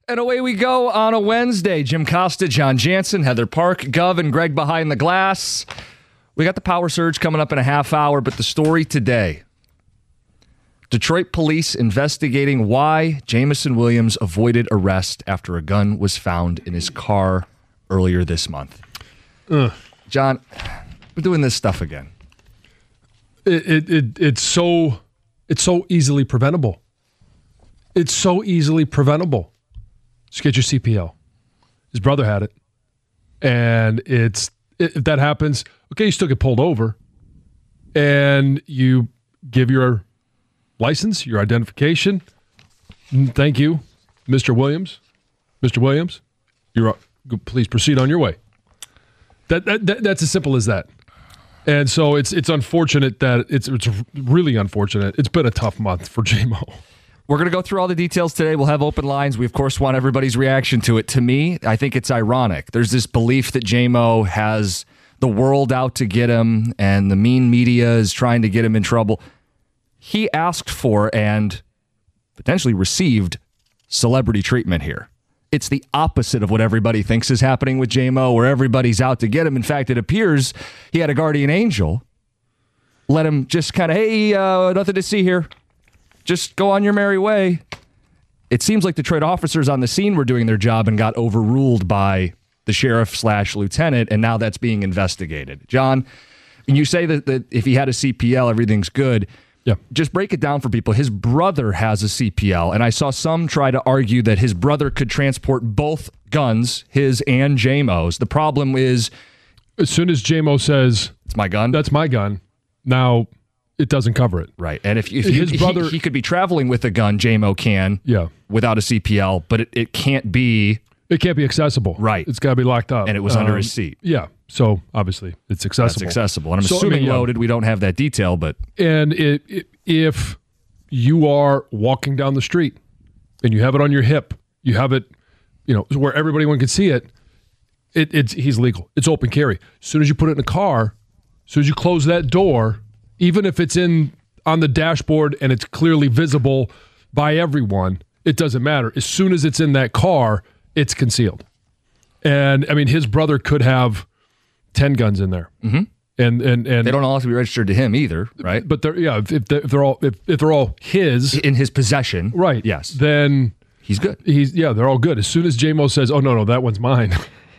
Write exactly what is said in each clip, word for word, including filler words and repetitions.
And away we go on a Wednesday. Jim Costa, John Jansen, Heather Park, Gov, and Greg behind the glass. We got the Power Surge coming up in a half hour, but the story today. Detroit police investigating why Jameson Williams avoided arrest after a gun was found in his car earlier this month. Ugh. John, we're doing this stuff again. It, it, it it's so it's so easily preventable. It's so easily preventable. Just get your C P L. His brother had it. And it's if that happens, okay, you still get pulled over. And you give your license, your identification. Thank you, Mister Williams. Mister Williams, you're please proceed on your way. That, that, that that's as simple as that. And so it's it's unfortunate that it's it's really unfortunate. It's been a tough month for J M O. We're going to go through all the details today. We'll have open lines. We, of course, want everybody's reaction to it. To me, I think it's ironic. There's this belief that J M O has the world out to get him and the mean media is trying to get him in trouble. He asked for and potentially received celebrity treatment here. It's the opposite of what everybody thinks is happening with J M O, where everybody's out to get him. In fact, it appears he had a guardian angel let him just kind of, hey, uh, nothing to see here. Just go on your merry way. It seems like Detroit officers on the scene were doing their job and got overruled by the sheriff slash lieutenant, and now that's being investigated. John, when you say that, that if he had a C P L, everything's good, yeah. Just break it down for people. His brother has a C P L, and I saw some try to argue that his brother could transport both guns, his and J M O's. The problem is, as soon as J M O says, it's my gun, that's my gun, now it doesn't cover it. Right. And if, if you, his brother, he, he could be traveling with a gun, J M O can, yeah. without a C P L, but it, it can't be. It can't be accessible. Right. It's got to be locked up. And it was um, under his seat. Yeah. So obviously it's accessible. That's accessible. And I'm so, assuming I mean, loaded. We don't have that detail, but. And it, it, if you are walking down the street and you have it on your hip, you have it, you know, where everybody one can see it, it it's he's legal. It's open carry. As soon as you put it in a car, as soon as you close that door, even if it's in on the dashboard and it's clearly visible by everyone, it doesn't matter. As soon as it's in that car, it's concealed. And I mean, his brother could have ten guns in there, mm-hmm. and and and they don't all have to be registered to him either, right? But they're yeah, if they're, if they're all if, if they're all his in his possession, right? Yes, then he's good. He's yeah, they're all good. As soon as J M O says, "Oh no, no, that one's mine,"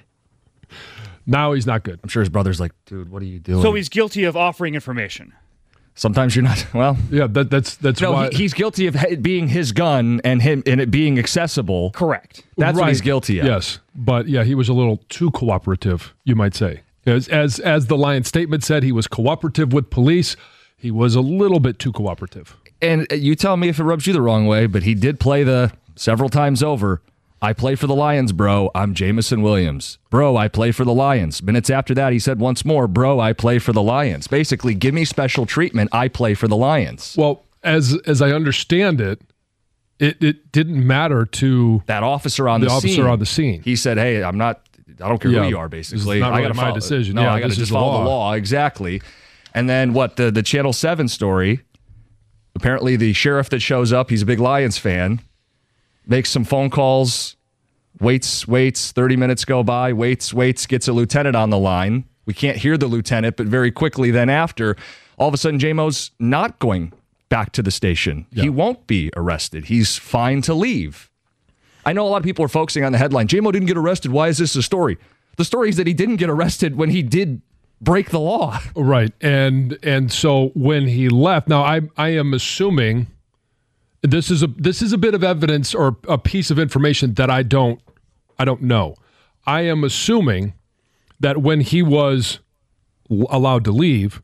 now he's not good. I'm sure his brother's like, "Dude, what are you doing?" So he's guilty of offering information. Sometimes you're not. Well, yeah, that, that's that's no. why He, he's guilty of it being his gun and him and it being accessible. Correct. That's right. what he's guilty of. Yes, but yeah, he was a little too cooperative, you might say. As as as the Lions statement said, he was cooperative with police. He was a little bit too cooperative. And you tell me if it rubs you the wrong way, but he did play the several times over. I play for the Lions, bro. I'm Jameson Williams. Bro, I play for the Lions. Minutes after that, he said once more, bro, I play for the Lions. Basically, give me special treatment. I play for the Lions. Well, as as I understand it, it, it didn't matter to that officer on the, the scene. officer on the scene. He said, hey, I'm not, I don't care yeah, who you are, basically. This is not I really gotta my follow, decision. No, yeah, I got to just follow the law. the law. Exactly. And then what, the, the Channel seven story, apparently the sheriff that shows up, he's a big Lions fan, makes some phone calls, waits, waits, thirty minutes go by, waits, waits, gets a lieutenant on the line. We can't hear the lieutenant, but very quickly then after, all of a sudden J M O's not going back to the station. Yeah. He won't be arrested. He's fine to leave. I know a lot of people are focusing on the headline. J M O didn't get arrested. Why is this a story? The story is that he didn't get arrested when he did break the law. Right. And and so when he left, now I I am assuming this is a this is a bit of evidence or a piece of information that I don't I don't know. I am assuming that when he was allowed to leave,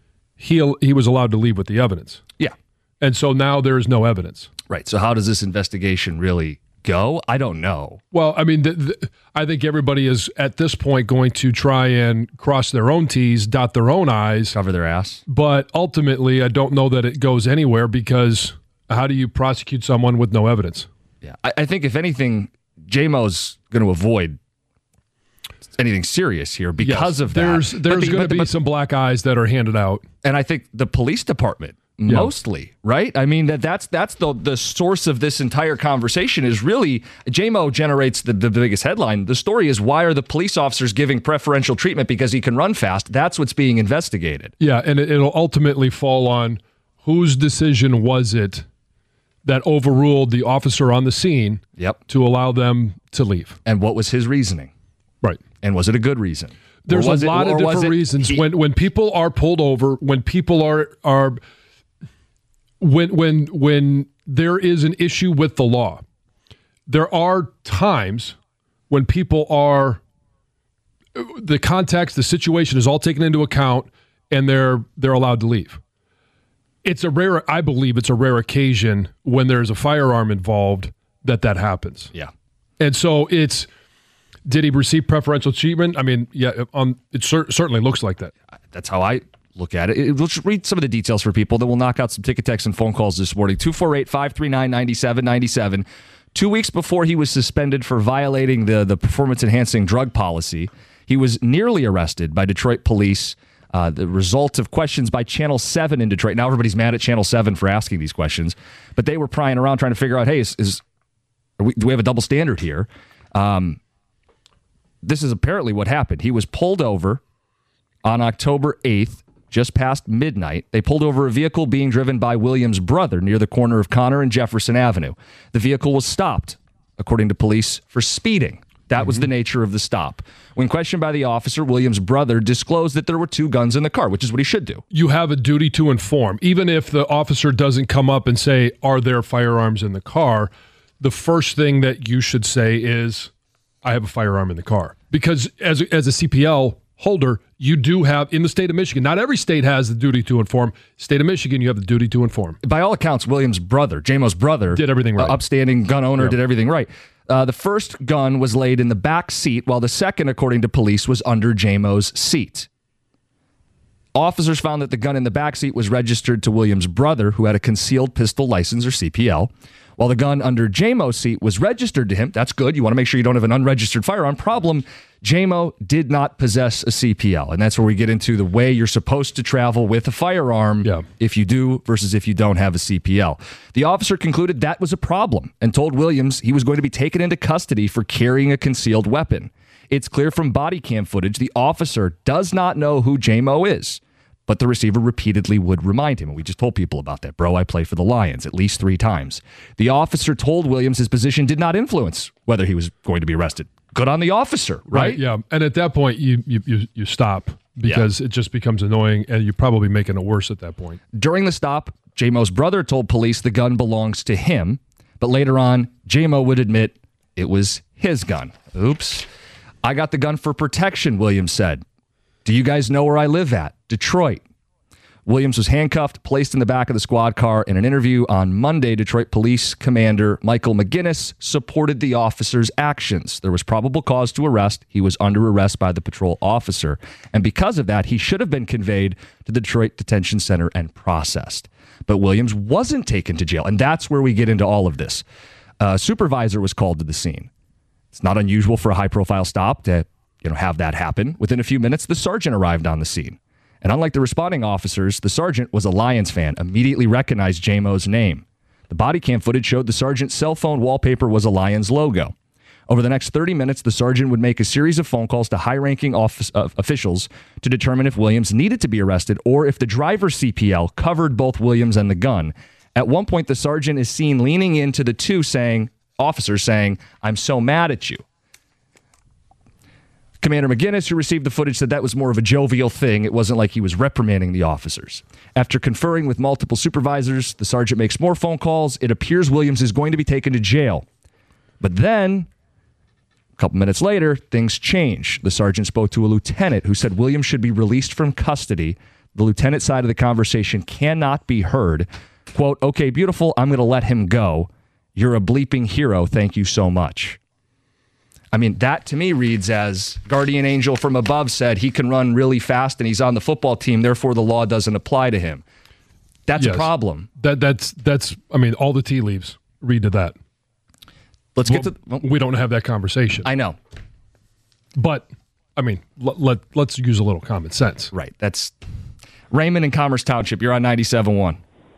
he he was allowed to leave with the evidence. Yeah. And so now there is no evidence. Right. So how does this investigation really go? I don't know. Well, I mean, the, the, I think everybody is at this point going to try and cross their own T's, dot their own I's. Cover their ass. But ultimately, I don't know that it goes anywhere because how do you prosecute someone with no evidence? Yeah. I, I think if anything, J M O's going to avoid anything serious here because yes, of that. There's there's going to be but, some black eyes that are handed out. And I think the police department mostly, right? I mean, that that's that's the the source of this entire conversation is really, J M O generates the, the biggest headline. The story is, why are the police officers giving preferential treatment because he can run fast? That's what's being investigated. Yeah, and it, it'll ultimately fall on whose decision was it that overruled the officer on the scene Yep. to allow them to leave. And what was his reasoning? Right. And was it a good reason? There's Or a was it- lot or of was different it reasons he- when when people are pulled over, when people are are when when when there is an issue with the law. There are times when people are the context, the situation is all taken into account, and they're they're allowed to leave. It's a rare, I believe, it's a rare occasion when there's a firearm involved that that happens. Yeah. And so it's, did he receive preferential treatment? I mean, yeah, um, it cer- certainly looks like that. That's how I look at it. It- Let's read some of the details for people. Then we'll knock out some ticket texts and phone calls this morning. two four eight, five three nine, nine seven nine seven. Two weeks before he was suspended for violating the, the performance-enhancing drug policy, he was nearly arrested by Detroit police. Uh, the result of questions by Channel seven in Detroit. Now everybody's mad at Channel seven for asking these questions, but they were prying around trying to figure out, hey, is, is are we, do we have a double standard here? Um, this is apparently what happened. He was pulled over on October eighth, just past midnight. They pulled over a vehicle being driven by Williams' brother near the corner of Connor and Jefferson Avenue. The vehicle was stopped, according to police, for speeding. That was the nature of the stop. When questioned by the officer, Williams' brother disclosed that there were two guns in the car, which is what he should do. You have a duty to inform. Even if the officer doesn't come up and say, are there firearms in the car? The first thing that you should say is, I have a firearm in the car. Because as a, as a C P L holder, you do have, in the state of Michigan, not every state has the duty to inform. State of Michigan, you have the duty to inform. By all accounts, Williams' brother, J M O's brother, Did everything right. uh, upstanding gun owner, Yep. did everything right. Uh, the first gun was laid in the back seat, while the second, according to police, was under J M O's seat. Officers found that the gun in the back seat was registered to Williams' brother, who had a concealed pistol license, or C P L, while the gun under J M O's seat was registered to him. That's good. You want to make sure you don't have an unregistered firearm. Problem, J M O did not possess a C P L, and that's where we get into the way you're supposed to travel with a firearm Yeah. if you do versus if you don't have a C P L. The officer concluded that was a problem and told Williams he was going to be taken into custody for carrying a concealed weapon. It's clear from body cam footage the officer does not know who J M O is, but the receiver repeatedly would remind him. And we just told people about that. Bro, I play for the Lions at least three times. The officer told Williams his position did not influence whether he was going to be arrested. Good on the officer, right? Yeah. And at that point, you you you, you stop because it just becomes annoying, and you're probably making it worse at that point. During the stop, J M O's brother told police the gun belongs to him, but later on, J M O would admit it was his gun. Oops. I got the gun for protection, Williams said. Do you guys know where I live at? Detroit. Williams was handcuffed, placed in the back of the squad car. In an interview on Monday, Detroit Police Commander Michael McGinnis supported the officer's actions. There was probable cause to arrest. He was under arrest by the patrol officer. And because of that, he should have been conveyed to the Detroit Detention Center and processed. But Williams wasn't taken to jail. And that's where we get into all of this. A supervisor was called to the scene. It's not unusual for a high-profile stop to, you know, have that happen. Within a few minutes, the sergeant arrived on the scene. And unlike the responding officers, the sergeant was a Lions fan, immediately recognized J M O's name. The body cam footage showed the sergeant's cell phone wallpaper was a Lions logo. Over the next thirty minutes, the sergeant would make a series of phone calls to high-ranking office, uh, officials to determine if Williams needed to be arrested or if the driver's C P L covered both Williams and the gun. At one point, the sergeant is seen leaning into the two saying, officers saying, "I'm so mad at you." Commander McGinnis, who received the footage, said that was more of a jovial thing. It wasn't like he was reprimanding the officers. After conferring with multiple supervisors, the sergeant makes more phone calls. It appears Williams is going to be taken to jail. But then, a couple minutes later, things change. The sergeant spoke to a lieutenant who said Williams should be released from custody. The lieutenant side of the conversation cannot be heard. Quote, "Okay, beautiful, I'm going to let him go. You're a bleeping hero. Thank you so much." I mean, that to me reads as guardian angel from above said he can run really fast and he's on the football team, therefore the law doesn't apply to him. That's Yes. a problem. That that's that's. I mean, all the tea leaves read to that. Let's get to... Well, we don't have that conversation. I know. But I mean, let, let let's use a little common sense. Right. That's Raymond in Commerce Township. You're on ninety-seven point one.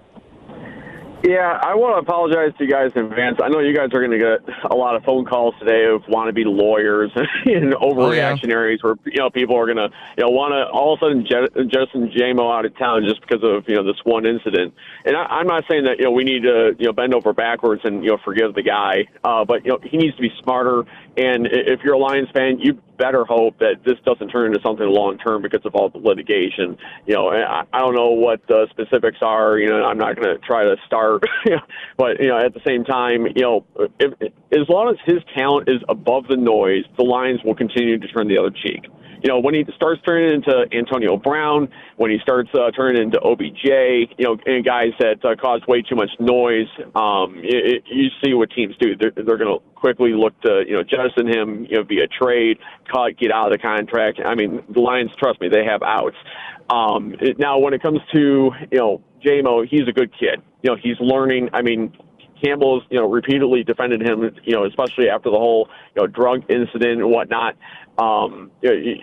Yeah, I want to apologize to you guys in advance. I know you guys are going to get a lot of phone calls today of wannabe lawyers and overreactionaries, oh, yeah. where you know people are going to you know want to all of a sudden jettison J M O out of town just because of you know this one incident. And I, I'm not saying that you know we need to you know bend over backwards and you know forgive the guy, uh, but you know he needs to be smarter. And if you're a Lions fan, you better hope that this doesn't turn into something long term because of all the litigation. You know, I, I don't know what the specifics are. You know, I'm not going to try to start, but you know, at the same time, you know, if, as long as his talent is above the noise, the Lions will continue to turn the other cheek. You know, when he starts turning into Antonio Brown, when he starts uh, turning into O B J, you know, and guys that uh, cause way too much noise, um, it, it, you see what teams do. They're, they're going to quickly look to, you know, jettison him, you know, via trade, cut, get out of the contract. I mean, the Lions, trust me, they have outs. Um, it, now, when it comes to, you know, J M O, he's a good kid. You know, he's learning. I mean, Campbell's, you know, repeatedly defended him, you know, especially after the whole, you know, drug incident and whatnot. Um,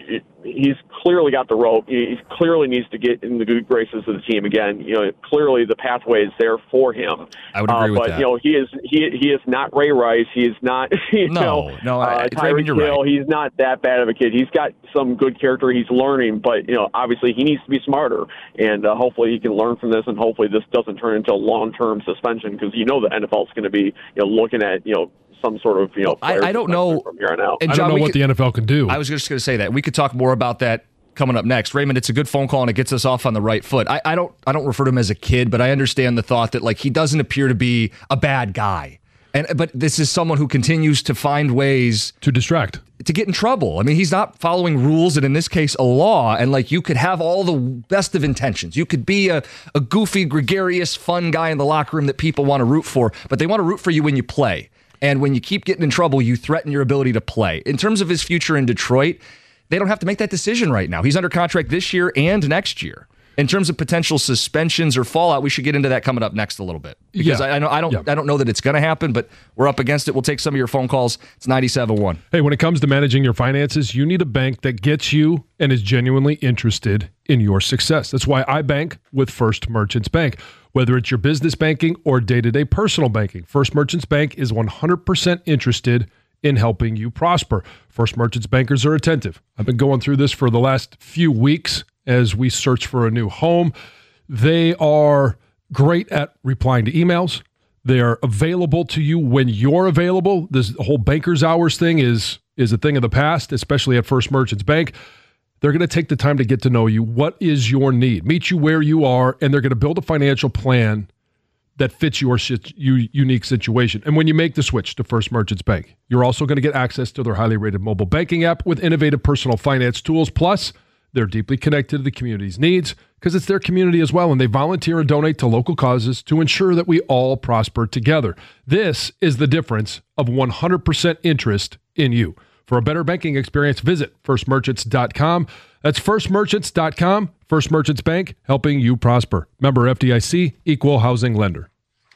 he's clearly got the rope. He clearly needs to get in the good graces of the team again. You know, clearly the pathway is there for him. I would agree uh, with but, that. But you know, he is he he is not Ray Rice. He is not. You no, know, no, I, uh, Raymond, you're Hill, right. He's not that bad of a kid. He's got some good character. He's learning, but you know, obviously he needs to be smarter. And uh, hopefully he can learn from this, and hopefully this doesn't turn into a long-term suspension because you know the N F L is going to be you know looking at you know. some sort of, you know, well, I, I don't know. From here on out. And John, I don't know what could, the N F L can do. I was just going to say that. We could talk more about that coming up next. Raymond, it's a good phone call and it gets us off on the right foot. I, I don't I don't refer to him as a kid, but I understand the thought that like he doesn't appear to be a bad guy. And but this is someone who continues to find ways to distract, to get in trouble. I mean, he's not following rules and in this case a law. And like you could have all the best of intentions. You could be a, a goofy, gregarious, fun guy in the locker room that people want to root for, but they want to root for you when you play. And when you keep getting in trouble, you threaten your ability to play. In terms of his future in Detroit, they don't have to make that decision right now. He's under contract this year and next year. In terms of potential suspensions or fallout, we should get into that coming up next a little bit. Because yeah. I, I, know, I, don't, yeah. I don't know that it's going to happen, but we're up against it. We'll take some of your phone calls. It's ninety-seven point one. Hey, when it comes to managing your finances, you need a bank that gets you and is genuinely interested in your success. That's why I bank with First Merchants Bank. Whether it's your business banking or day-to-day personal banking, First Merchants Bank is one hundred percent interested in helping you prosper. First Merchants bankers are attentive. I've been going through this for the last few weeks as we search for a new home. They are great at replying to emails. They are available to you when you're available. This whole banker's hours thing is, is a thing of the past, especially at First Merchants Bank. They're going to take the time to get to know you. What is your need? Meet you where you are, and they're going to build a financial plan that fits your unique situation. And when you make the switch to First Merchants Bank, you're also going to get access to their highly rated mobile banking app with innovative personal finance tools. Plus, they're deeply connected to the community's needs because it's their community as well, and they volunteer and donate to local causes to ensure that we all prosper together. This is the difference of one hundred percent interest in you. For a better banking experience, visit first merchants dot com. That's first merchants dot com. First Merchants Bank, helping you prosper. Member F D I C, Equal Housing Lender.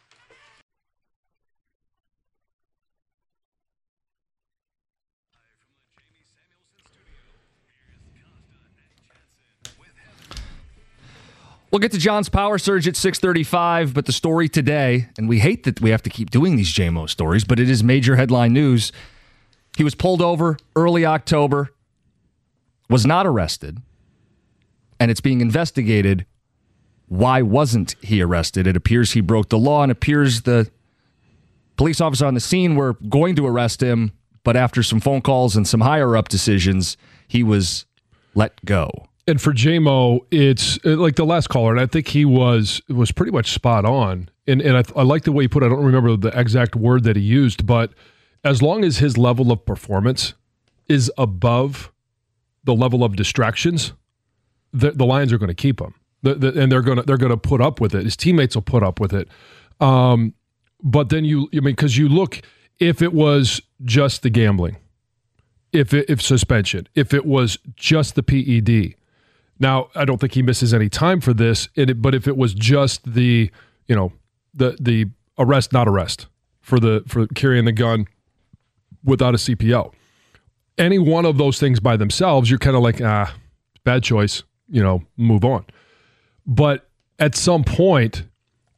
We'll get to John's Power Surge at six thirty-five, but the story today, and we hate that we have to keep doing these J M O stories, but it is major headline news. He was pulled over early October, was not arrested, and it's being investigated. Why wasn't he arrested? It appears he broke the law, and appears the police officer on the scene were going to arrest him, but after some phone calls and some higher-up decisions, he was let go. And for J M O, it's like the last caller, and I think he was was pretty much spot on. And and I, I like the way he put it. I don't remember the exact word that he used, but as long as his level of performance is above the level of distractions, the, the Lions are going to keep him, the, the, and they're going to they're going to put up with it. His teammates will put up with it. Um, but then you, I mean, because you look, if it was just the gambling, if it, if suspension, if it was just the P E D. Now, I don't think he misses any time for this, it, but if it was just the, you know, the the arrest, not arrest for the for carrying the gun without a C P O, any one of those things by themselves, you're kind of like, ah, bad choice, you know, move on. But at some point,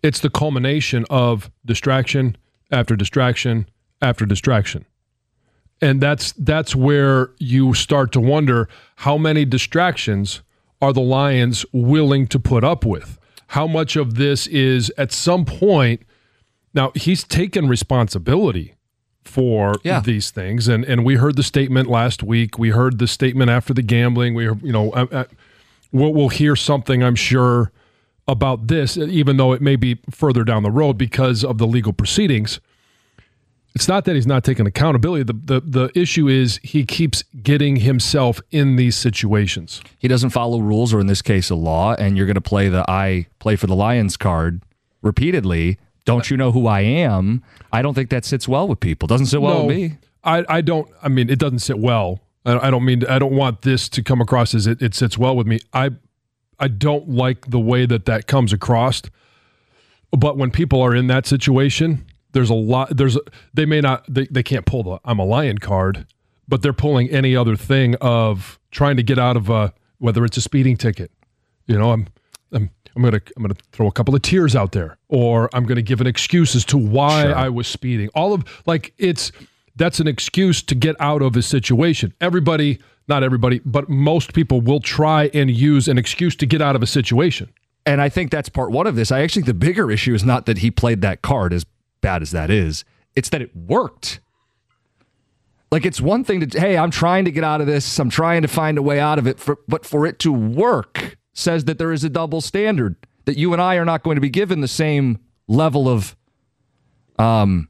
It's the culmination of distraction after distraction after distraction. And that's that's where you start to wonder how many distractions are the Lions willing to put up with? How much of this is at some point, now he's taken responsibility for yeah. these things. And and we heard the statement last week. We heard the statement after the gambling. We, you know, uh, uh, we'll, we'll hear something, I'm sure, about this, even though it may be further down the road because of the legal proceedings. It's not that he's not taking accountability. The, the the issue is he keeps getting himself in these situations. He doesn't follow rules, or in this case, a law, and you're going to play the I play for the Lions card repeatedly. Don't you know who I am? I don't think that sits well with people. Doesn't sit well no, with me. I, I don't, I mean, it doesn't sit well. I, I don't mean, I don't want this to come across as it, it sits well with me. I I don't like the way that that comes across. But when people are in that situation, there's a lot, there's, a, they may not, they, they can't pull the I'm a Lion card, but they're pulling any other thing of trying to get out of a, whether it's a speeding ticket. You know, I'm, I'm, I'm going to, I'm going to throw a couple of tears out there, or I'm going to give an excuse as to why sure. I was speeding. All of, like, it's, that's an excuse to get out of a situation. Everybody, not everybody, but most people will try and use an excuse to get out of a situation. And I think that's part one of this. I actually, the bigger issue is not that he played that card, as bad as that is. It's that it worked. Like, it's one thing to, hey, I'm trying to get out of this. I'm trying to find a way out of it. For, but for it to work says that there is a double standard, that you and I are not going to be given the same level of, um,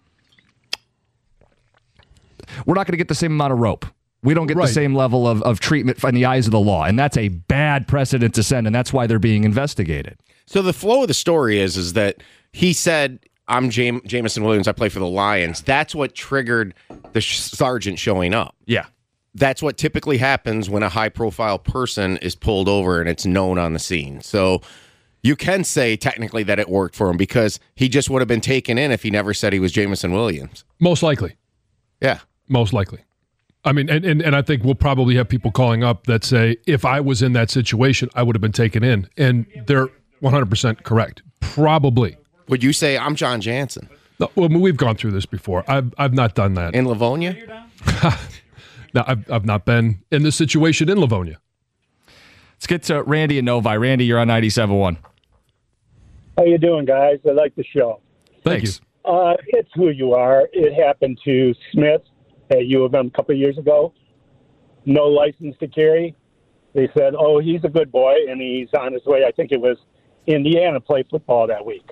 we're not going to get the same amount of rope. We don't get right. the same level of, of treatment in the eyes of the law. And that's a bad precedent to send, and that's why they're being investigated. So the flow of the story is, is that he said, I'm Jam- Jameson Williams, I play for the Lions. That's what triggered the sh- sergeant showing up. Yeah. That's what typically happens when a high-profile person is pulled over and it's known on the scene. So you can say technically that it worked for him, because he just would have been taken in if he never said he was Jameson Williams. Most likely. Yeah. Most likely. I mean, and, and, and I think we'll probably have people calling up that say, if I was in that situation, I would have been taken in. And they're one hundred percent correct. Probably. Would you say, I'm John Jansen? No, well, we've gone through this before. I've I've not done that. In Livonia? No, I've, I've not been in this situation in Livonia. Let's get to Randy and Novi. Randy, you're on ninety-seven point one. How you doing, guys? I like the show. Thank Thanks. you. Uh, it's who you are. It happened to Smith at U of M a couple of years ago. No license to carry. They said, oh, he's a good boy, and he's on his way. I think it was Indiana play football that week.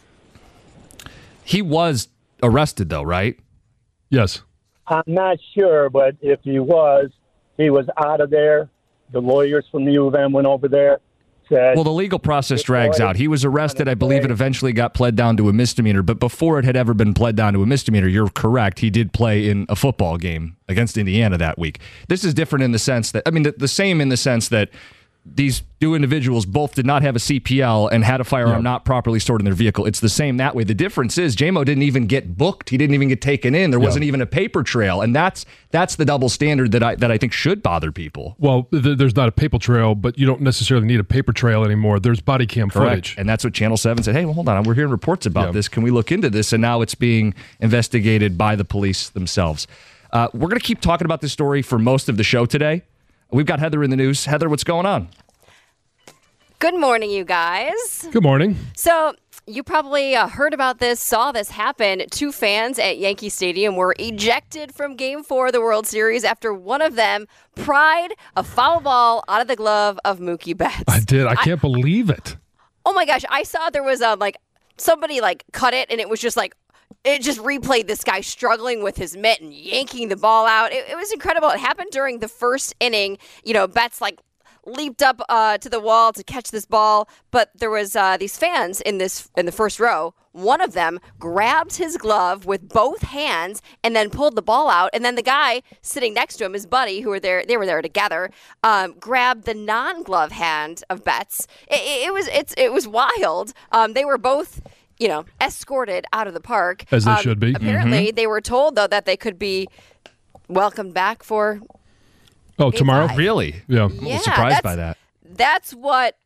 He was arrested, though, right? Yes. I'm not sure, but if he was, he was out of there. The lawyers from the U of M went over there. Said, Well, the legal process drags out. He was arrested. I believe it eventually got pled down to a misdemeanor. But before it had ever been pled down to a misdemeanor, you're correct. He did play in a football game against Indiana that week. This is different in the sense that, I mean, the, the same in the sense that these two individuals both did not have a C P L and had a firearm yeah. not properly stored in their vehicle. It's the same that way. The difference is J-Mo didn't even get booked. He didn't even get taken in. There wasn't yeah. even a paper trail. And that's that's the double standard that I that I think should bother people. Well, th- there's not a paper trail, but you don't necessarily need a paper trail anymore. There's body cam Correct. footage. And that's what Channel seven said, hey, well, hold on. We're hearing reports about yeah. this. Can we look into this? And now it's being investigated by the police themselves. Uh, we're going to keep talking about this story for most of the show today. We've got Heather in the news. Heather, what's going on? Good morning, you guys. Good morning. So you probably uh, heard about this, saw this happen. Two fans at Yankee Stadium were ejected from Game four of the World Series after one of them pried a foul ball out of the glove of Mookie Betts. I did. I can't I, believe it. Oh, my gosh. I saw there was um, like somebody like cut it, and it was just like, it just replayed this guy struggling with his mitt and yanking the ball out. It, it was incredible. It happened during the first inning. You know, Betts like leaped up uh, to the wall to catch this ball, but there was uh, these fans in this in the first row. One of them grabbed his glove with both hands and then pulled the ball out. And then the guy sitting next to him, his buddy, who were there, they were there together, um, grabbed the non-glove hand of Betts. It, it, it was it's it was wild. Um, they were both, you know, escorted out of the park, as they um, should be. Apparently, mm-hmm. they were told though that they could be welcomed back for. Oh, tomorrow? Five. Really? Yeah. I'm a little surprised by that. That's what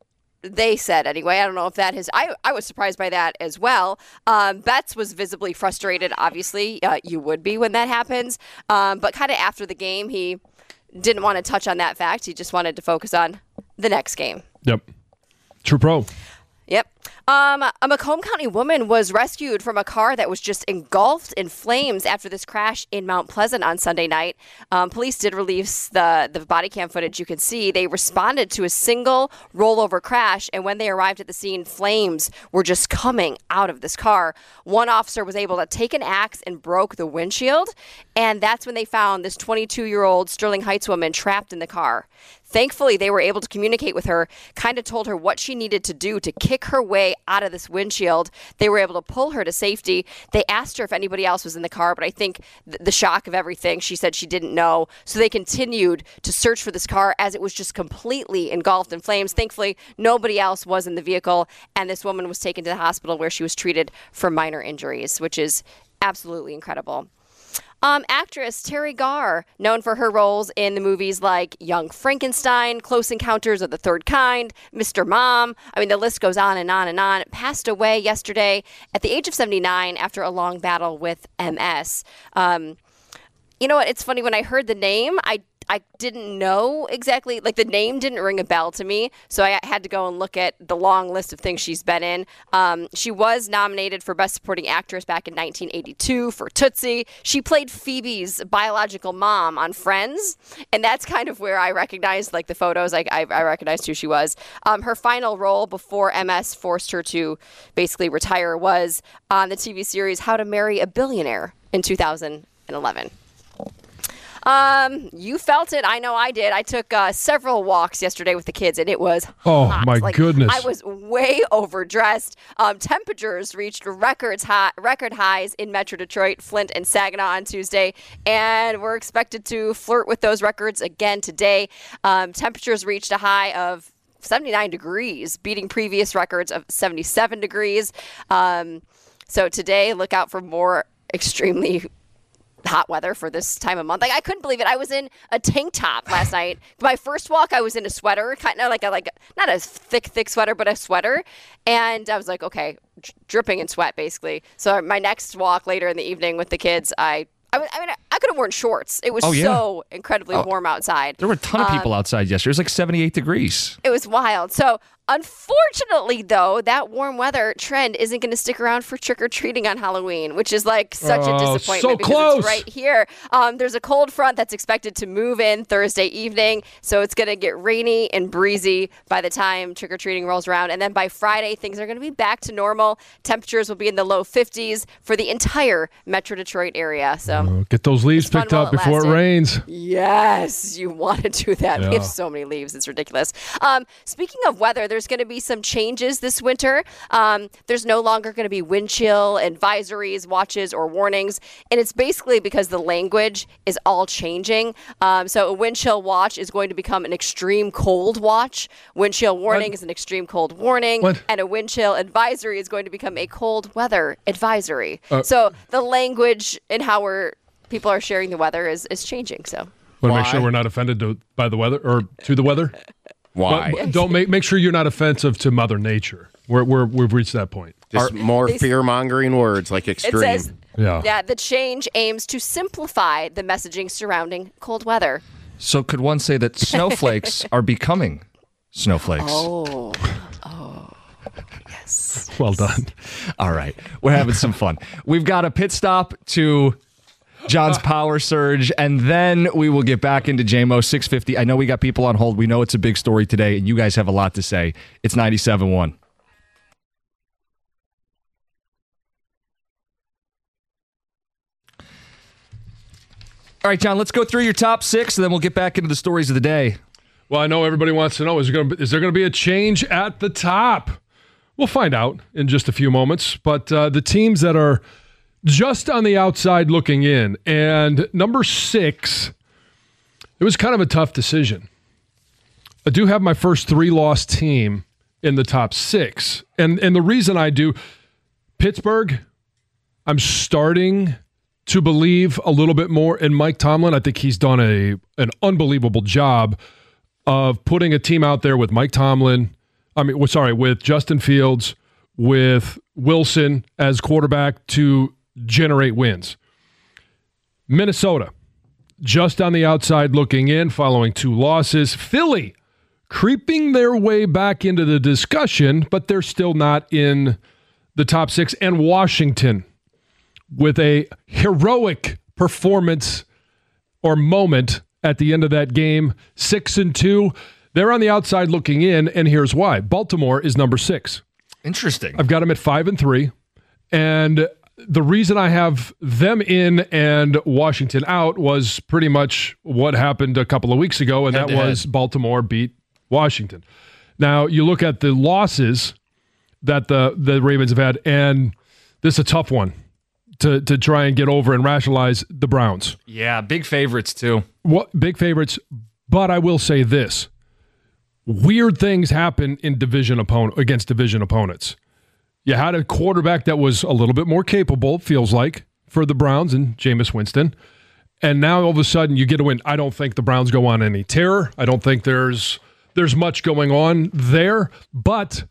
they said anyway. I don't know if that has. I, I was surprised by that as well. Um, Betts was visibly frustrated. Obviously, uh, you would be when that happens. Um, but kind of after the game, he didn't want to touch on that fact. He just wanted to focus on the next game. Yep. True pro. Yep. Um, a Macomb County woman was rescued from a car that was just engulfed in flames after this crash in Mount Pleasant on Sunday night. Um, police did release the, the body cam footage. You can see they responded to a single rollover crash, and when they arrived at the scene, flames were just coming out of this car. One officer was able to take an axe and broke the windshield, and that's when they found this twenty-two-year-old Sterling Heights woman trapped in the car. Thankfully, they were able to communicate with her, kind of told her what she needed to do to kick her way out of this windshield. They were able to pull her to safety. They asked her if anybody else was in the car, but I think th- the shock of everything, she said she didn't know. So they continued to search for this car as it was just completely engulfed in flames. Thankfully, nobody else was in the vehicle, and this woman was taken to the hospital where she was treated for minor injuries, which is absolutely incredible. Um, actress Terry Garr, known for her roles in the movies like Young Frankenstein, Close Encounters of the Third Kind, Mister Mom. I mean, the list goes on and on and on. Passed away yesterday at the age of seventy-nine after a long battle with M S. Um, you know what? It's funny, when I heard the name, I I didn't know exactly, like the name didn't ring a bell to me, so I had to go and look at the long list of things she's been in. Um, she was nominated for Best Supporting Actress back in nineteen eighty-two for Tootsie. She played Phoebe's biological mom on Friends, and that's kind of where I recognized, like the photos, I, I, I recognized who she was. Um, her final role before M S forced her to basically retire was on the T V series How to Marry a Billionaire in two thousand eleven. Um, you felt it. I know I did. I took uh, several walks yesterday with the kids, and it was oh hot. my like, goodness! I was way overdressed. Um, temperatures reached records high, record highs in Metro Detroit, Flint, and Saginaw on Tuesday, and we're expected to flirt with those records again today. Um, temperatures reached a high of seventy-nine degrees, beating previous records of seventy-seven degrees. Um, so today, look out for more extremely hot weather for this time of month. Like, I couldn't believe it. I was in a tank top last night. My first walk, I was in a sweater, kind of like a like not a thick, thick sweater, but a sweater. And I was like, okay, dripping in sweat, basically. So my next walk later in the evening with the kids, I. I mean, I could have worn shorts. It was oh, yeah. so incredibly oh. warm outside. There were a ton of people um, outside yesterday. It was like seventy-eight degrees. It was wild. So, unfortunately, though, that warm weather trend isn't going to stick around for trick-or-treating on Halloween, which is like such oh, a disappointment so because close. It's right here. Um, there's a cold front that's expected to move in Thursday evening, so it's going to get rainy and breezy by the time trick-or-treating rolls around. And then by Friday, things are going to be back to normal. Temperatures will be in the low fifties for the entire Metro Detroit area. So uh, get those leaves picked up it before lasted. It rains. Yes, you want to do that. Yeah. We have so many leaves. It's ridiculous. Um, speaking of weather, there's going to be some changes this winter. Um, there's no longer going to be wind chill advisories, watches, or warnings. And it's basically because the language is all changing. Um, so a wind chill watch is going to become an extreme cold watch. Wind chill warning what? is an extreme cold warning. What? And a wind chill advisory is going to become a cold weather advisory. Uh, so the language and how we're people are sharing the weather is, is changing. So want to make sure we're not offended to, by the weather or to the weather. Why? But, don't make make sure you're not offensive to Mother Nature. We're, we're we've reached that point. Just Are, more fear mongering words like extreme. It says, yeah, yeah. The change aims to simplify the messaging surrounding cold weather. So could one say that snowflakes are becoming snowflakes? Oh, oh, yes. Well done. All right, we're having some fun. We've got a pit stop to John's power surge, and then we will get back into J M O six fifty. I know we got people on hold. We know it's a big story today, and you guys have a lot to say. It's ninety-seven point one. All right, John, let's go through your top six, and then we'll get back into the stories of the day. Well, I know everybody wants to know, is there going to be, is there going to be a change at the top? We'll find out in just a few moments. But uh, the teams that are just on the outside looking in, and number six, it was kind of a tough decision. I do have my first three-loss team in the top six. And, and the reason I do, Pittsburgh, I'm starting to believe a little bit more in Mike Tomlin. I think he's done a an unbelievable job of putting a team out there with Mike Tomlin, I mean, well, sorry, with Justin Fields, with Wilson as quarterback to generate wins. Minnesota, just on the outside looking in, following two losses. Philly, creeping their way back into the discussion, but they're still not in the top six. And Washington, with a heroic performance or moment at the end of that game, six and two. They're on the outside looking in, and here's why. Baltimore is number six. Interesting. I've got them at five and three, and the reason I have them in and Washington out was pretty much what happened a couple of weeks ago, and Head that to was head. Baltimore beat Washington. Now, you look at the losses that the, the Ravens have had, and this is a tough one to, to try and get over and rationalize the Browns. Yeah, big favorites too. What big favorites, but I will say this. Weird things happen in division opponent against division opponents. You had a quarterback that was a little bit more capable, feels like, for the Browns and Jameis Winston. And now all of a sudden you get a win. I don't think the Browns go on any terror. I don't think there's there's much going on there. But,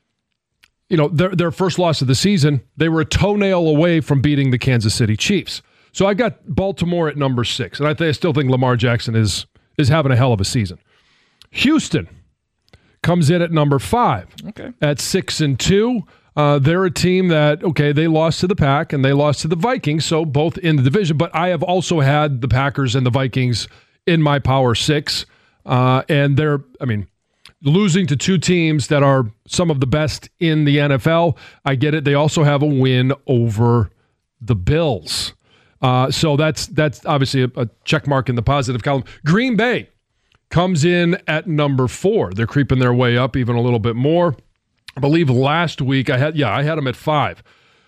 you know, their their first loss of the season, they were a toenail away from beating the Kansas City Chiefs. So I got Baltimore at number six. And I, th- I still think Lamar Jackson is is having a hell of a season. Houston comes in at number five. Okay. At six and two. Uh, they're a team that, okay, they lost to the Pack and they lost to the Vikings, so both in the division. But I have also had the Packers and the Vikings in my power six. Uh, and they're, I mean, losing to two teams that are some of the best in the N F L. I get it. They also have a win over the Bills. Uh, so that's that's obviously a, a check mark in the positive column. Green Bay comes in at number four. They're creeping their way up even a little bit more. I believe last week I had, yeah, I had them at five.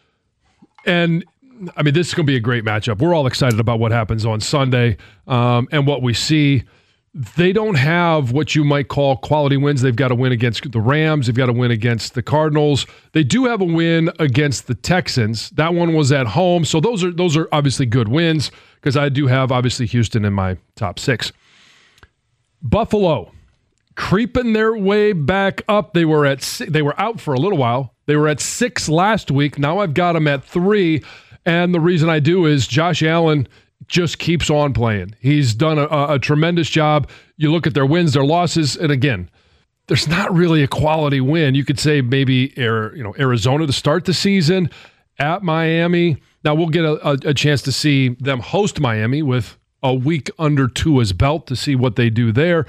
And, I mean, this is going to be a great matchup. We're all excited about what happens on Sunday um, and what we see. They don't have what you might call quality wins. They've got to win against the Rams. They've got to win against the Cardinals. They do have a win against the Texans. That one was at home. So those are those are obviously good wins because I do have, obviously, Houston in my top six. Buffalo, creeping their way back up. They were at they were out for a little while. They were at six last week. Now I've got them at three. And the reason I do is Josh Allen just keeps on playing. He's done a, a tremendous job. You look at their wins, their losses, and again, there's not really a quality win. You could say maybe you know Arizona to start the season, at Miami. Now we'll get a, a, a chance to see them host Miami with a week under Tua's belt to see what they do there.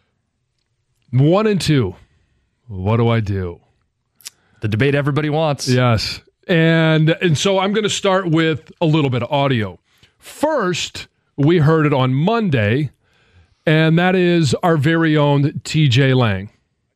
One and two. What do I do? The debate everybody wants. Yes. And and so I'm going to start with a little bit of audio. First, we heard it on Monday, and that is our very own T J Lang.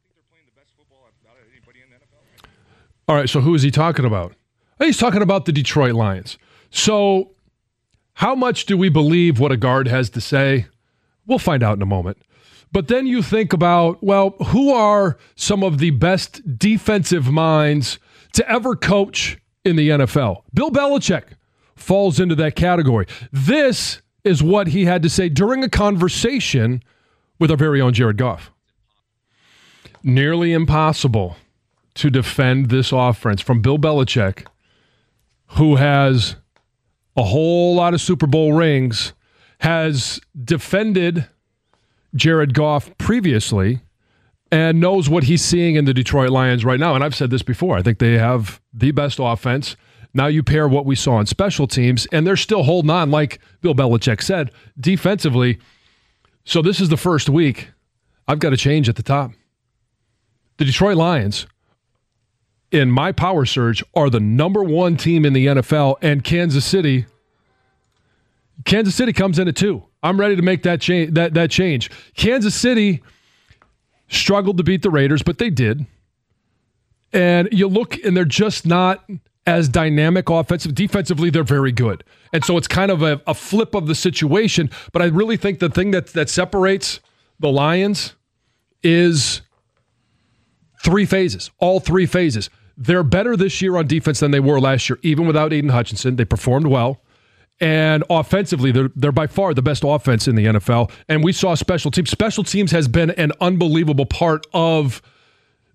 All right, so who is he talking about? He's talking about the Detroit Lions. So how much do we believe what a guard has to say? We'll find out in a moment. But then you think about, well, who are some of the best defensive minds to ever coach in the N F L? Bill Belichick falls into that category. This is what he had to say during a conversation with our very own Jared Goff. Nearly impossible to defend this offense from Bill Belichick, who has a whole lot of Super Bowl rings, has defended Jared Goff previously, and knows what he's seeing in the Detroit Lions right now. And I've said this before. I think they have the best offense. Now you pair what we saw in special teams, and they're still holding on, like Bill Belichick said, defensively. So this is the first week. I've got a change at the top. The Detroit Lions, in my power surge, are the number one team in the N F L, and Kansas City, Kansas City comes in at two. I'm ready to make that change. That, that change. Kansas City struggled to beat the Raiders, but they did. And you look, and they're just not as dynamic offensive. Defensively, they're very good. And so it's kind of a, a flip of the situation. But I really think the thing that, that separates the Lions is three phases, all three phases. They're better this year on defense than they were last year, even without Aiden Hutchinson. They performed well. And offensively, they're, they're by far the best offense in the N F L. And we saw special teams. Special teams has been an unbelievable part of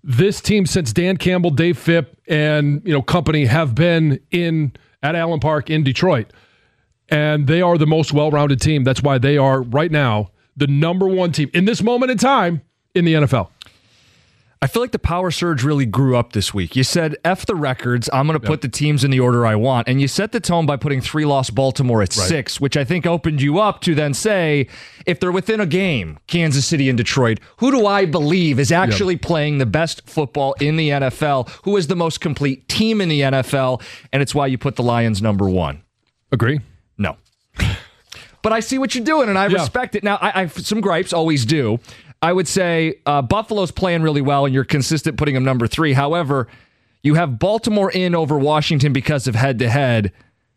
this team, since Dan Campbell, Dave Phipp, and you know company have been in at Allen Park in Detroit, and they are the most well-rounded team. That's why they are right now the number one team in this moment in time in the N F L. I feel like the power surge really grew up this week. You said, F the records, I'm going to Yep. put the teams in the order I want. And you set the tone by putting three-loss Baltimore at Right. six, which I think opened you up to then say, if they're within a game, Kansas City and Detroit, who do I believe is actually yep. playing the best football in the N F L? Who is the most complete team in the N F L? And it's why you put the Lions number one. Agree? No. But I see what you're doing, and I Yeah. respect it. Now, I, I some gripes, always do. I would say uh, Buffalo's playing really well, and you're consistent putting them number three. However, you have Baltimore in over Washington because of head-to-head.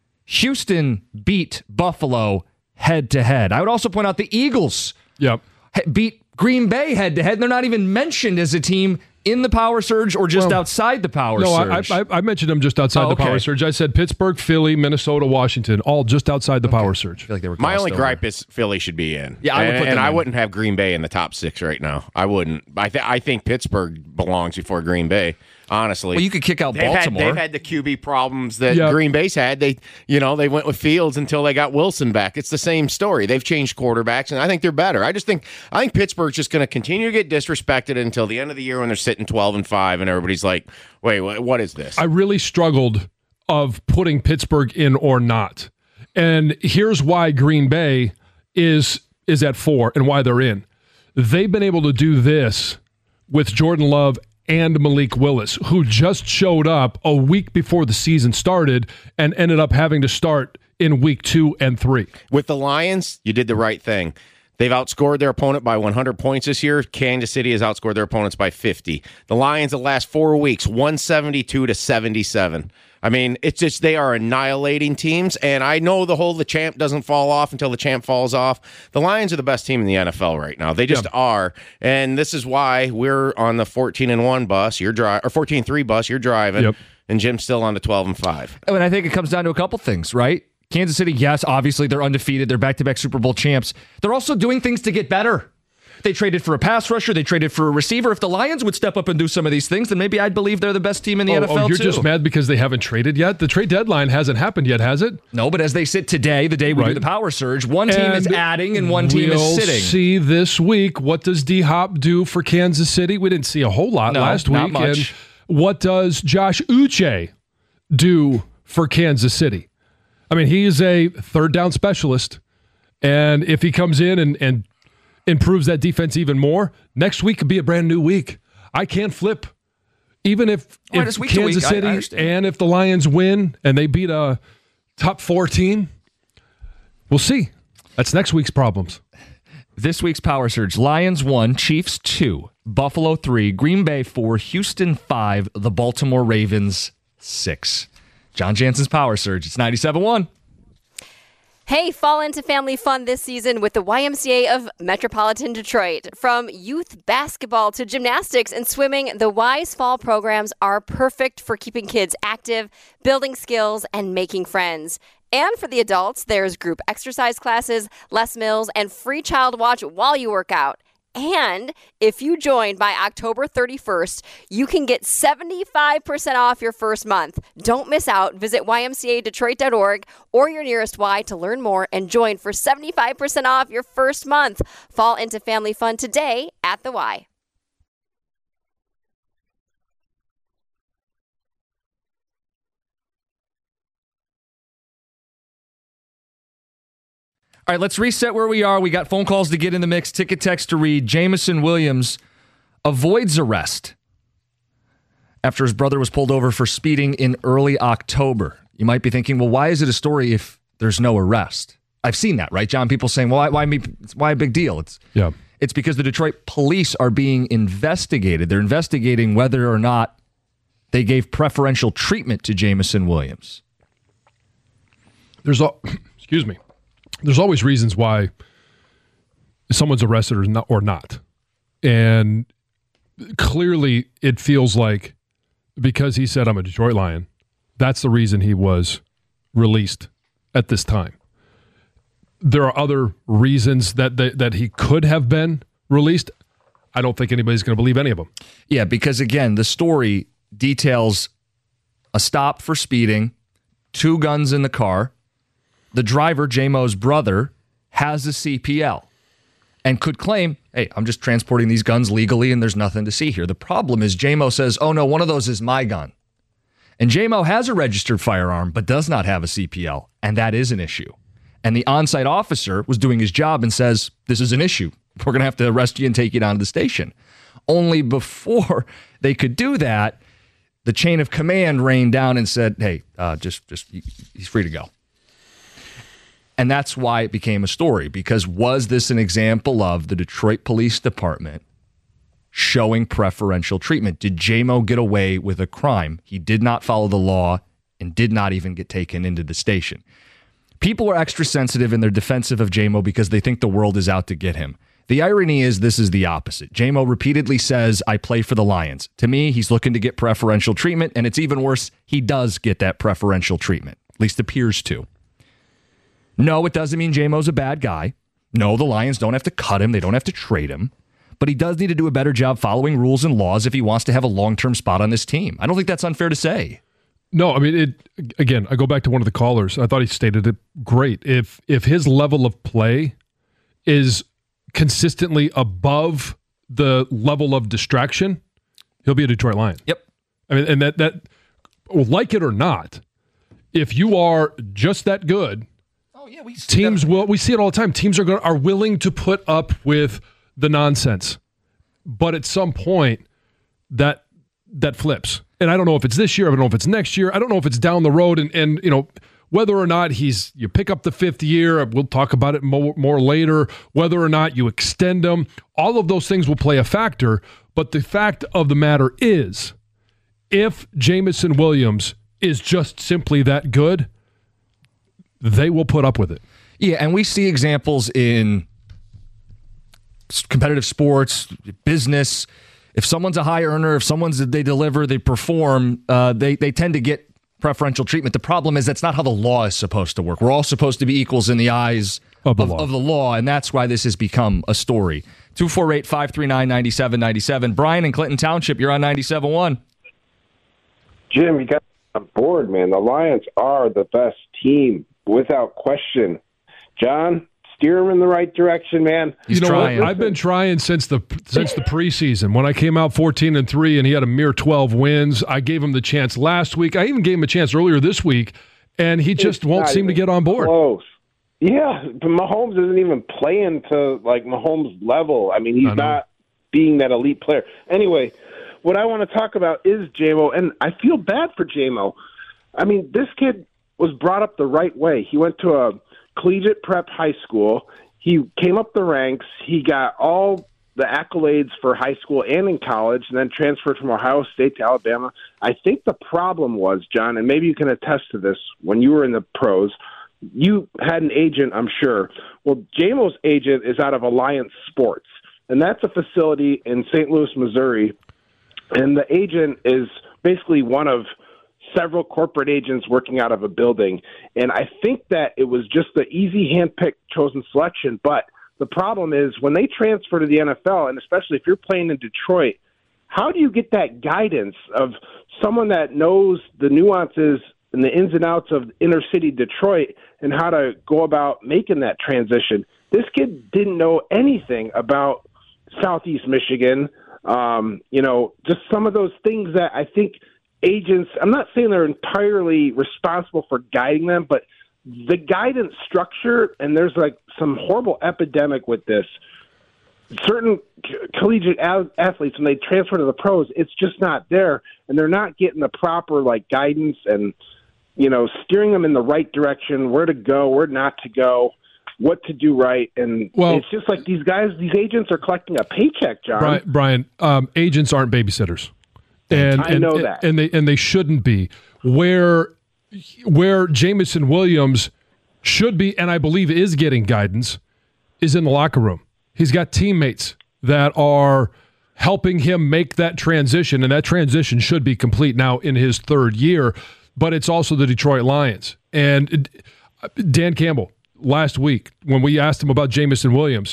Houston beat Buffalo head-to-head. I would also point out the Eagles Yep. beat Green Bay head-to-head. They're not even mentioned as a team in the power surge or just Well, outside the power no, surge. I, I, I mentioned them just outside Oh, the power okay. surge. I said Pittsburgh, Philly, Minnesota, Washington, all just outside the Okay. power surge. I feel like they were My glossed only over. gripe is Philly should be in. Yeah, I would and, put them and I in. wouldn't have Green Bay in the top six right now. I wouldn't. I, th- I think Pittsburgh belongs before Green Bay. Honestly, Well, you could kick out they've Baltimore. Had, they've had the Q B problems that Yep. Green Bay's had. They, you know, they went with Fields until they got Wilson back. It's the same story. They've changed quarterbacks, and I think they're better. I just think I think Pittsburgh's just going to continue to get disrespected until the end of the year when they're sitting twelve and five, and everybody's like, "Wait, what, what is this?" I really struggled of putting Pittsburgh in or not. And here's why Green Bay is is at four and why they're in. They've been able to do this with Jordan Love and Malik Willis, who just showed up a week before the season started and ended up having to start in week two and three. With the Lions, you did the right thing. They've outscored their opponent by one hundred points this year. Kansas City has outscored their opponents by fifty. The Lions, the last four weeks, one seventy-two to seventy-seven. I mean, it's just they are annihilating teams, and I know the whole the champ doesn't fall off until the champ falls off. The Lions are the best team in the N F L right now. They just Yeah. are, and this is why we're on the fourteen and one bus. You're driving, or fourteen three bus. You're driving, Yep. and Jim's still on the twelve and five. I mean, I think it comes down to a couple things, right? Kansas City, yes, obviously they're undefeated. They're back-to-back Super Bowl champs. They're also doing things to get better. They traded for a pass rusher. They traded for a receiver. If the Lions would step up and do some of these things, then maybe I'd believe they're the best team in the Oh, N F L, oh, you're too. just mad because they haven't traded yet? The trade deadline hasn't happened yet, has it? No, but as they sit today, the day we do Right. the power surge, one team is And adding and one team we'll is sitting. see this week, what does D-Hop do for Kansas City? We didn't see a whole lot No, last not week. much. And what does Josh Uche do for Kansas City? I mean, he is a third down specialist. And if he comes in and, and improves that defense even more, next week could be a brand new week. I can't flip. Even if, Right, if it's week to Kansas week. I- I City understand. and if the Lions win and they beat a top four team, we'll see. That's next week's problems. This week's Power Surge, Lions one, Chiefs two, Buffalo three, Green Bay four, Houston five, the Baltimore Ravens six. John Jansen's Power Surge. It's ninety-seven one. Hey, fall into family fun this season with the Y M C A of Metropolitan Detroit. From youth basketball to gymnastics and swimming, the Y's fall programs are perfect for keeping kids active, building skills, and making friends. And for the adults, there's group exercise classes, Les Mills, and free child watch while you work out. And if you join by October thirty-first, you can get seventy-five percent off your first month. Don't miss out. Visit Y M C A Detroit dot org or your nearest Y to learn more and join for seventy-five percent off your first month. Fall into family fun today at the Y. All right, let's reset where we are. We got phone calls to get in the mix. Ticket text to read. Jameson Williams avoids arrest after his brother was pulled over for speeding in early October. You might be thinking, well, why is it a story if there's no arrest? I've seen that, right, John? People saying, well, why, why me? Why a big deal? It's Yeah. It's because the Detroit police are being investigated. They're investigating whether or not they gave preferential treatment to Jameson Williams. There's a, excuse me. There's always reasons why someone's arrested or not, or not. And clearly it feels like because he said, I'm a Detroit Lion, that's the reason he was released at this time. There are other reasons that that, that he could have been released. I don't think anybody's going to believe any of them. Yeah, because again, the story details a stop for speeding, two guns in the car. The driver, J-Mo's brother, has a C P L and could claim, hey, I'm just transporting these guns legally and there's nothing to see here. The problem is J-Mo says, oh no, one of those is my gun. And J-Mo has a registered firearm but does not have a C P L, and that is an issue. And the on-site officer was doing his job and says, this is an issue. We're going to have to arrest you and take you down to the station. Only before they could do that, the chain of command rained down and said, hey, uh, just, just he's free to go. And that's why it became a story, because was this an example of the Detroit Police Department showing preferential treatment? Did J-Mo get away with a crime? He did not follow the law and did not even get taken into the station. People are extra sensitive and they're defensive of J-Mo because they think the world is out to get him. The irony is this is the opposite. J-Mo repeatedly says, I play for the Lions. To me, he's looking to get preferential treatment, and it's even worse, he does get that preferential treatment, at least appears to. No, it doesn't mean J-Mo's a bad guy. No, the Lions don't have to cut him. They don't have to trade him. But he does need to do a better job following rules and laws if he wants to have a long-term spot on this team. I don't think that's unfair to say. No, I mean, it. Again, I go back to one of the callers. I thought he stated it great. If if his level of play is consistently above the level of distraction, he'll be a Detroit Lion. Yep. I mean, and that, that like it or not, if you are just that good, oh yeah, we teams will, we see it all the time. Teams are going are willing to put up with the nonsense. But at some point, that that flips. And I don't know if it's this year, I don't know if it's next year, I don't know if it's down the road, and, and you know, whether or not he's, you pick up the fifth year, we'll talk about it more, more later, whether or not you extend them, all of those things will play a factor. But the fact of the matter is, if Jameson Williams is just simply that good, they will put up with it. Yeah, and we see examples in competitive sports, business. If someone's a high earner, if someone's they deliver, they perform, uh, they they tend to get preferential treatment. The problem is that's not how the law is supposed to work. We're all supposed to be equals in the eyes of the, of, law. of the law, and that's why this has become a story. two four eight, five three nine, nine seven nine seven. Brian in Clinton Township, you're on ninety-seven point one. Jim, you got on board, man. The Lions are the best team, without question. John, steer them in the right direction, man. He's you know trying. what? I've been trying since the since the preseason. When I came out fourteen and three and he had a mere twelve wins, I gave him the chance last week. I even gave him a chance earlier this week, and he just it's won't seem to get on board. Close. Yeah, but Mahomes isn't even playing to like Mahomes' level. I mean, he's not being that elite player. Anyway, what I want to talk about is J-Mo, and I feel bad for J-Mo. I mean, this kid was brought up the right way. He went to a collegiate prep high school. He came up the ranks. He got all the accolades for high school and in college, and then transferred from Ohio State to Alabama. I think the problem was, John, and maybe you can attest to this, when you were in the pros, you had an agent, I'm sure. Well, J-Mo's agent is out of Alliance Sports, and that's a facility in Saint Louis, Missouri. And the agent is basically one of several corporate agents working out of a building. And I think that it was just the easy handpicked chosen selection. But the problem is when they transfer to the N F L, and especially if you're playing in Detroit, how do you get that guidance of someone that knows the nuances and the ins and outs of inner city Detroit and how to go about making that transition? This kid didn't know anything about Southeast Michigan. Um, you know, just some of those things that I think agents, I'm not saying they're entirely responsible for guiding them, but the guidance structure, and there's like some horrible epidemic with this. Certain collegiate athletes, when they transfer to the pros, it's just not there, and they're not getting the proper like guidance and, you know, steering them in the right direction, where to go, where not to go, what to do right. And well, it's just like these guys, these agents are collecting a paycheck, John. Brian, Brian um, agents aren't babysitters. And, I know and, that. And they and they shouldn't be. Where where Jameson Williams should be, and I believe is getting guidance, is in the locker room. He's got teammates that are helping him make that transition, and that transition should be complete now in his third year, but it's also the Detroit Lions. And Dan Campbell, last week, when we asked him about Jameson Williams,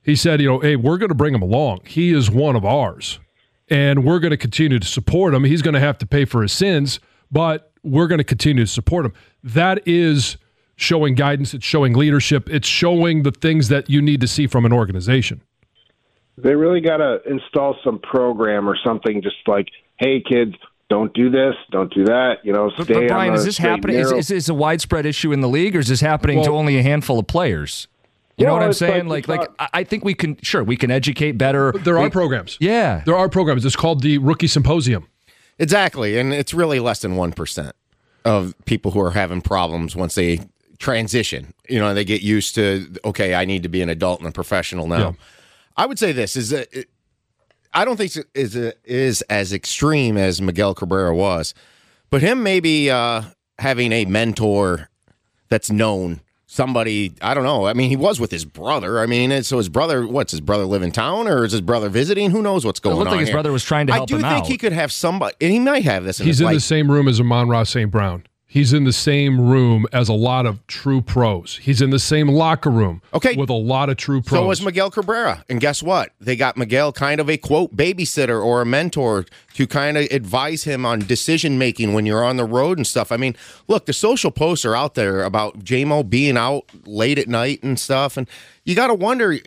He said, you know, hey, we're going to bring him along. He is one of ours, and we're going to continue to support him. He's going to have to pay for his sins, but we're going to continue to support him. That is showing guidance. It's showing leadership. It's showing the things that you need to see from an organization. They really got to install some program or something, just like, hey, kids, don't do this, don't do that. You know, stay but, but Brian, on the is this happening? Is, is this a widespread issue in the league, or is this happening well, to only a handful of players? You know well, what I'm saying? Like, like, like I think we can, sure, we can educate better. But there we, are programs. Yeah. There are programs. It's called the Rookie Symposium. Exactly. And it's really less than one percent of people who are having problems once they transition. You know, they get used to, okay, I need to be an adult and a professional now. Yeah. I would say this is that it, I don't think it is, it is as extreme as Miguel Cabrera was, but him maybe uh, having a mentor that's known. Somebody, I don't know. I mean, he was with his brother. I mean, so his brother, what's his brother live in town, or is his brother visiting? Who knows what's going on? It looked like his here. brother was trying to help him out. I do think he could have somebody, and he might have this. In He's his in life. the same room as Amon-Ra Saint Brown. He's in the same room as a lot of true pros. He's in the same locker room okay. with a lot of true pros. So was Miguel Cabrera. And guess what? They got Miguel kind of a, quote, babysitter or a mentor to kind of advise him on decision-making when you're on the road and stuff. I mean, look, the social posts are out there about J-Mo being out late at night and stuff. And you got to wonder,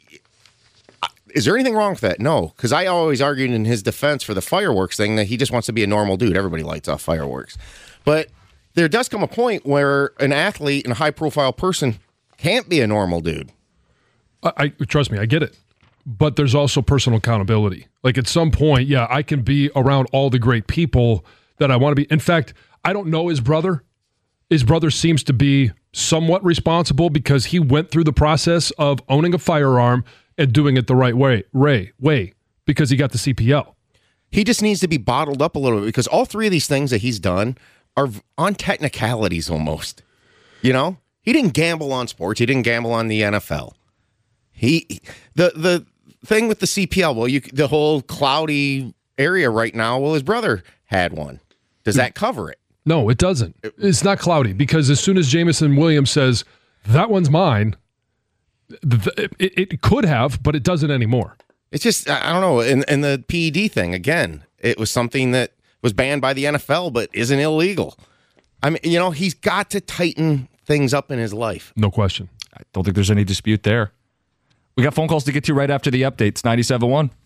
is there anything wrong with that? No, because I always argued in his defense for the fireworks thing that he just wants to be a normal dude. Everybody lights off fireworks. But there does come a point where an athlete and a high-profile person can't be a normal dude. I, I trust me, I get it. But there's also personal accountability. Like at some point, yeah, I can be around all the great people that I want to be. In fact, I don't know his brother. His brother seems to be somewhat responsible because he went through the process of owning a firearm and doing it the right way, Ray, way, because he got the C P L. He just needs to be bottled up a little bit because all three of these things that he's done are on technicalities almost. You know? He didn't gamble on sports. He didn't gamble on the N F L. He the the thing with the C P L, well, you the whole cloudy area right now, well, his brother had one. Does that cover it? No, it doesn't. It's not cloudy because as soon as Jameson Williams says, that one's mine, it, it could have, but it doesn't anymore. It's just, I don't know. And, and the P E D thing, again, it was something that was banned by the N F L, but isn't illegal. I mean, you know, he's got to tighten things up in his life. No question. I don't think there's any dispute there. We got phone calls to get to right after the updates. ninety-seven point one.